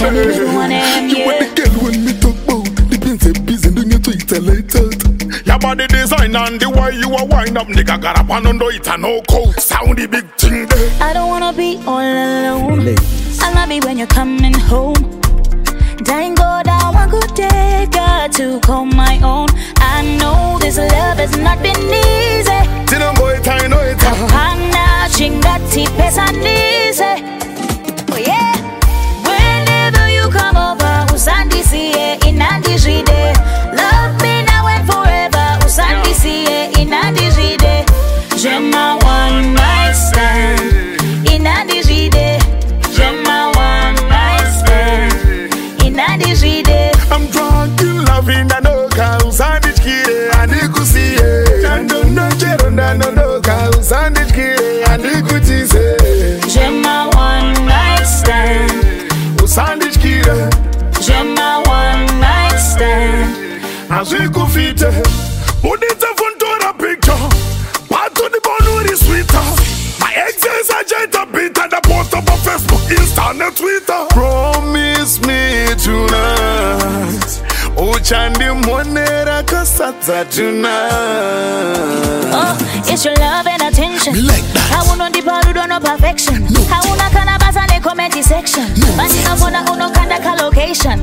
Tell me we don't want them, You with the girl when me talk about the pins and busy doing your Twitter later. Your body design and the way you are wind up, nigga got up and under it and no coat. Sound the big thing there. I don't wanna be all alone. I love it when you're coming home. Dying go down one good day, got to call my own. I know this love has not been easy. Tina boy, I know it. Hana chingati pesa nize. Oh yeah. Whenever you come over, usandi siye inandi jide. Love me now and forever, usandi siye inandi jide. J'aime my one night stand, inandi jide. J'aime my one night stand, inandi jide. I'm drunk in loving and no cows and it kid and it could see it. And don't know no cows and it kid and it could see it. J'aime my one night stand, Sandwich kid. j'aime my one night stand. As we go fit, put it in front of the picture. Part of the bone with the sweeter. My exes are just a bit at the post up on Facebook, Insta, and Twitter. Promise me tonight. Oh, Chandi Monera Kasata tonight. Oh, it's your love and attention. Me like that. I won't depart, don't know perfection. No. I won't canabas and a comment section. No. But I wanna uno kanda location.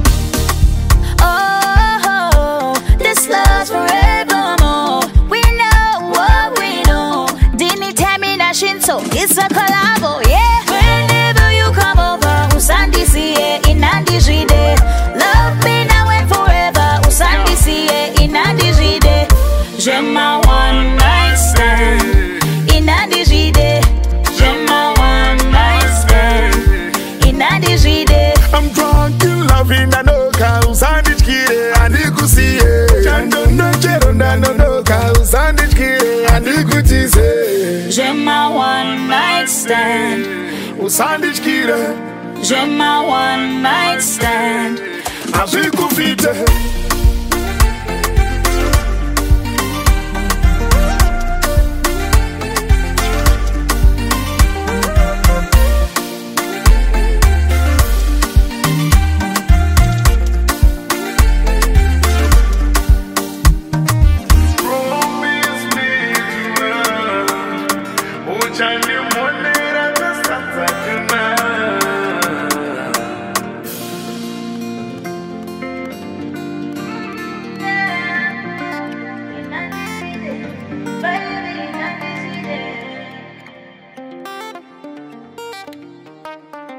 Oh, this love's forevermore. We know what we know. Dini Tamina Shinto, it's a collabo, yeah. Whenever you come over, Usandi siye inandi jide. Love me now and forever, Usandi siye inandi jide. J'aime my one night stand, inandi jide. J'aime my one night stand, inandi jide. I'm drunk in loving and no cows and it kid and it could see it. And don't know no cows and it kid and it could see it. J'aime my one night stand, Oh, sandwich kid. j'aime my one night stand. As we go fit. Baby,